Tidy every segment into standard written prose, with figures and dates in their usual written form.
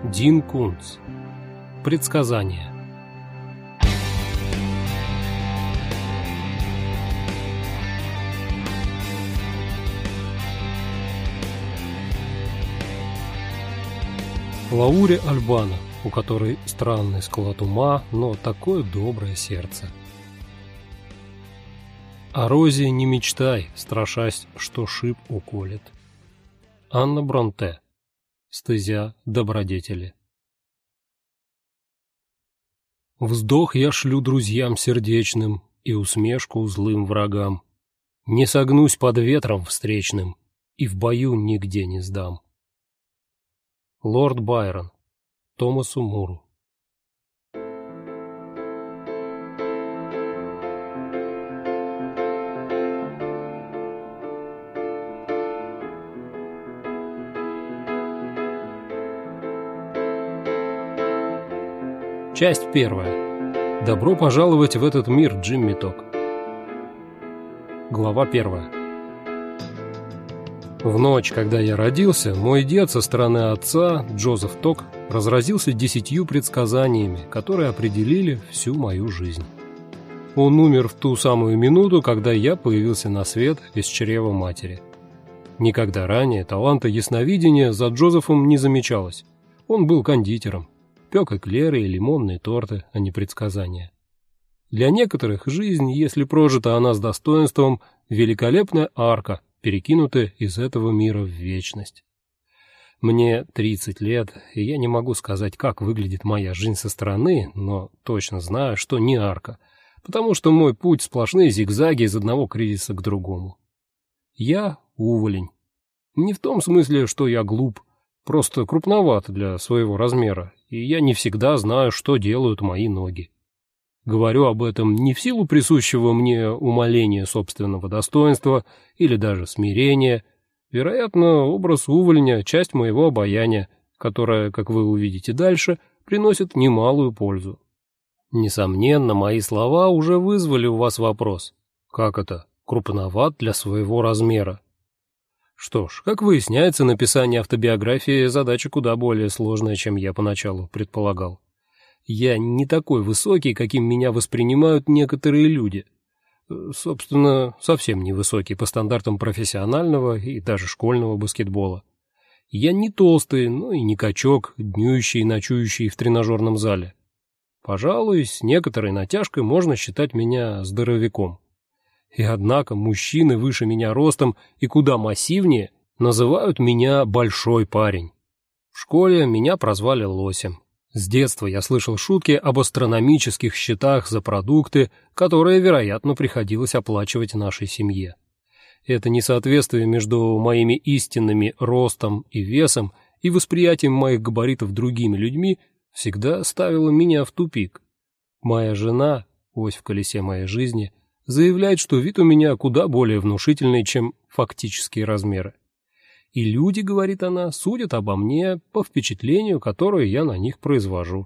Дин Кунц. Предсказание. Лауре Альбана, у которой странный склад ума, но такое доброе сердце. О розе не мечтай, страшась, что шип уколет. Анна Бронте. Стезя добродетели. Вздох я шлю друзьям сердечным и усмешку злым врагам. Не согнусь под ветром встречным и в бою нигде не сдам. Лорд Байрон. Томасу Муру. Часть первая. Добро пожаловать в этот мир, Джимми Ток. Глава первая. В ночь, когда я родился, мой дед со стороны отца, Джозеф Ток, разразился 10 предсказаниями, которые определили всю мою жизнь. Он умер в ту самую минуту, когда я появился на свет из чрева матери. Никогда ранее таланта ясновидения за Джозефом не замечалось. Он был кондитером. Пек эклеры и лимонные торты, а не предсказания. Для некоторых жизнь, если прожита она с достоинством, великолепная арка, перекинутая из этого мира в вечность. Мне 30 лет, и я не могу сказать, как выглядит моя жизнь со стороны, но точно знаю, что не арка, потому что мой путь сплошные зигзаги из одного кризиса к другому. Я уволень. Не в том смысле, что я глуп, просто крупноват для своего размера, и я не всегда знаю, что делают мои ноги. Говорю об этом не в силу присущего мне умаления собственного достоинства или даже смирения. Вероятно, образ увольня – часть моего обаяния, которая, как вы увидите дальше, приносит немалую пользу. Несомненно, мои слова уже вызвали у вас вопрос. Как это? Крупноват для своего размера? Что ж, как выясняется, написание автобиографии – задача куда более сложная, чем я поначалу предполагал. Я не такой высокий, каким меня воспринимают некоторые люди. Собственно, совсем невысокий по стандартам профессионального и даже школьного баскетбола. Я не толстый, но и не качок, днюющий и ночующий в тренажерном зале. Пожалуй, с некоторой натяжкой можно считать меня здоровяком. И однако мужчины выше меня ростом и куда массивнее называют меня большой парень. В школе меня прозвали лосем. С детства я слышал шутки об астрономических счетах за продукты, которые, вероятно, приходилось оплачивать нашей семье. Это несоответствие между моими истинными ростом и весом и восприятием моих габаритов другими людьми всегда ставило меня в тупик. Моя жена, ось в колесе моей жизни, заявляет, что вид у меня куда более внушительный, чем фактические размеры. И люди, говорит она, судят обо мне по впечатлению, которое я на них произвожу.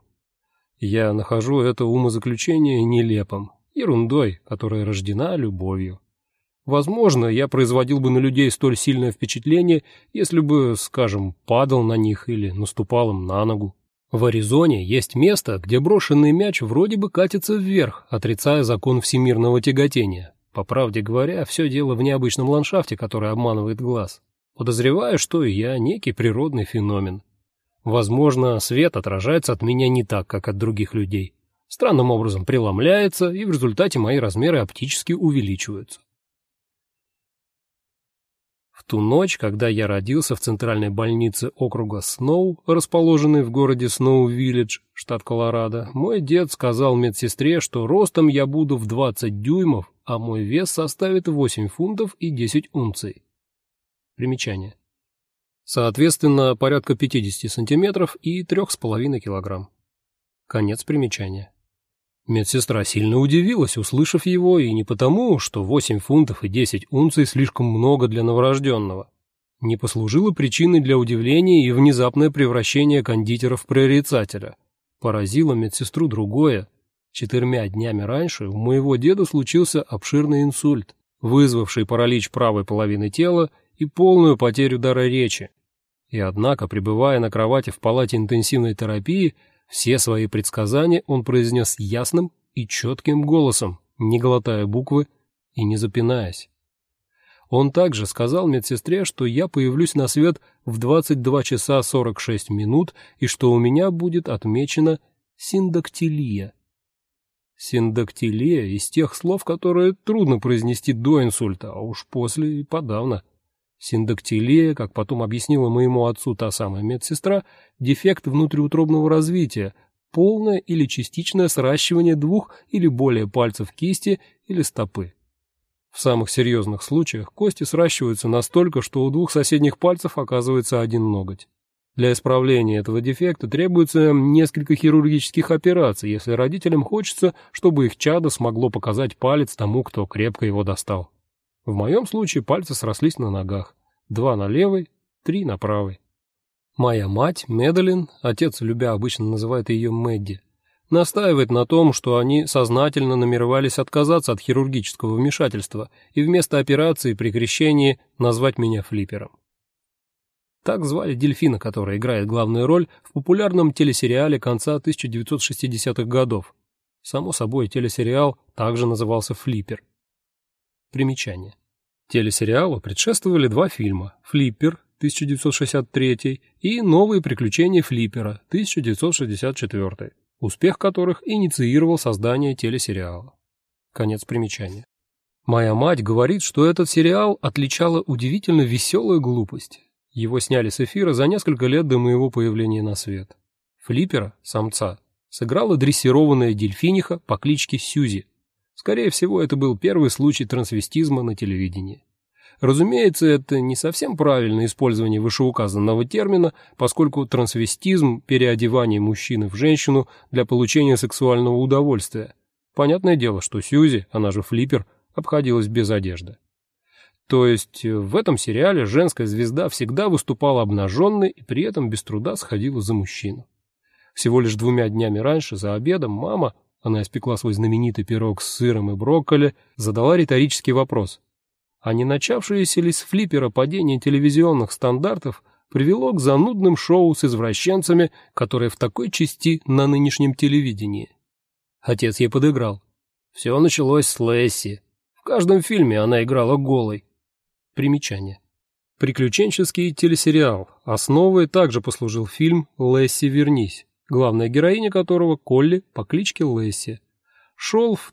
Я нахожу это умозаключение нелепым, ерундой, которая рождена любовью. Возможно, я производил бы на людей столь сильное впечатление, если бы, скажем, падал на них или наступал им на ногу. В Аризоне есть место, где брошенный мяч вроде бы катится вверх, отрицая закон всемирного тяготения. По правде говоря, все дело в необычном ландшафте, который обманывает глаз. Подозреваю, что и я некий природный феномен. Возможно, свет отражается от меня не так, как от других людей. Странным образом преломляется, и в результате мои размеры оптически увеличиваются. В ту ночь, когда я родился в центральной больнице округа Сноу, расположенной в городе Сноу-Виллидж, штат Колорадо, мой дед сказал медсестре, что ростом я буду в 20 дюймов, а мой вес составит 8 фунтов и 10 унций. Примечание. Соответственно, порядка 50 сантиметров и 3,5 килограмм. Конец примечания. Медсестра сильно удивилась, услышав его, и не потому, что 8 фунтов и 10 унций слишком много для новорожденного. Не послужило причиной для удивления и внезапное превращение кондитера в прорицателя. Поразило медсестру другое. 4 днями раньше у моего деда случился обширный инсульт, вызвавший паралич правой половины тела и полную потерю дара речи. И однако, пребывая на кровати в палате интенсивной терапии, все свои предсказания он произнес ясным и четким голосом, не глотая буквы и не запинаясь. Он также сказал медсестре, что я появлюсь на свет в 22 часа 46 минут и что у меня будет отмечена синдактилия. Синдактилия из тех слов, которые трудно произнести до инсульта, а уж после и подавно. Синдактилия, как потом объяснила моему отцу та самая медсестра, дефект внутриутробного развития, полное или частичное сращивание 2 или более пальцев кисти или стопы. В самых серьезных случаях кости сращиваются настолько, что у 2 соседних пальцев оказывается 1 ноготь. Для исправления этого дефекта требуется несколько хирургических операций, если родителям хочется, чтобы их чадо смогло показать палец тому, кто крепко его достал. В моем случае пальцы срослись на ногах. 2 на левой, 3 на правой. Моя мать, Медалин, отец, любя, обычно называет ее Мэдди, настаивает на том, что они сознательно намеревались отказаться от хирургического вмешательства и вместо операции при крещении назвать меня Флиппером. Так звали дельфина, который играет главную роль в популярном телесериале конца 1960-х годов. Само собой, телесериал также назывался «Флиппер». Примечание. Телесериалу предшествовали 2 фильма «Флиппер» 1963 и «Новые приключения Флиппера» 1964, успех которых инициировал создание телесериала. Конец примечания. Моя мать говорит, что этот сериал отличала удивительно веселая глупость. Его сняли с эфира за несколько лет до моего появления на свет. Флиппера, самца, сыграла дрессированная дельфиниха по кличке Сьюзи. Скорее всего, это был первый случай трансвестизма на телевидении. Разумеется, это не совсем правильное использование вышеуказанного термина, поскольку трансвестизм – переодевание мужчины в женщину для получения сексуального удовольствия. Понятное дело, что Сьюзи, она же Флиппер, обходилась без одежды. То есть в этом сериале женская звезда всегда выступала обнаженной и при этом без труда сходила за мужчину. Всего лишь 2 днями раньше, за обедом, мама, она испекла свой знаменитый пирог с сыром и брокколи, задала риторический вопрос. А не начавшееся ли с Флиппера падение телевизионных стандартов привело к занудным шоу с извращенцами, которые в такой части на нынешнем телевидении? Отец ей подыграл. Все началось с Лесси. В каждом фильме она играла голой. Примечание. Приключенческий телесериал. Основой также послужил фильм «Лесси, вернись», главная героиня которого Колли по кличке Лесси. Шел в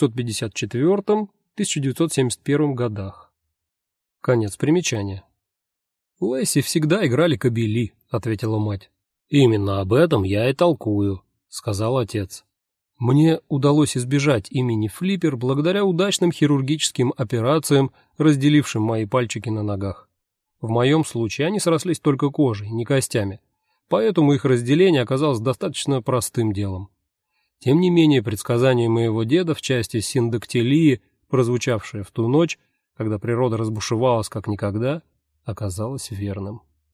1954-1971 годах. Конец примечания. «Лесси всегда играли кобели», — ответила мать. «Именно об этом я и толкую», — сказал отец. Мне удалось избежать имени Флиппер благодаря удачным хирургическим операциям, разделившим мои пальчики на ногах. В моем случае они срослись только кожей, не костями, поэтому их разделение оказалось достаточно простым делом. Тем не менее, предсказание моего деда в части синдактилии, прозвучавшее в ту ночь, когда природа разбушевалась как никогда, оказалось верным.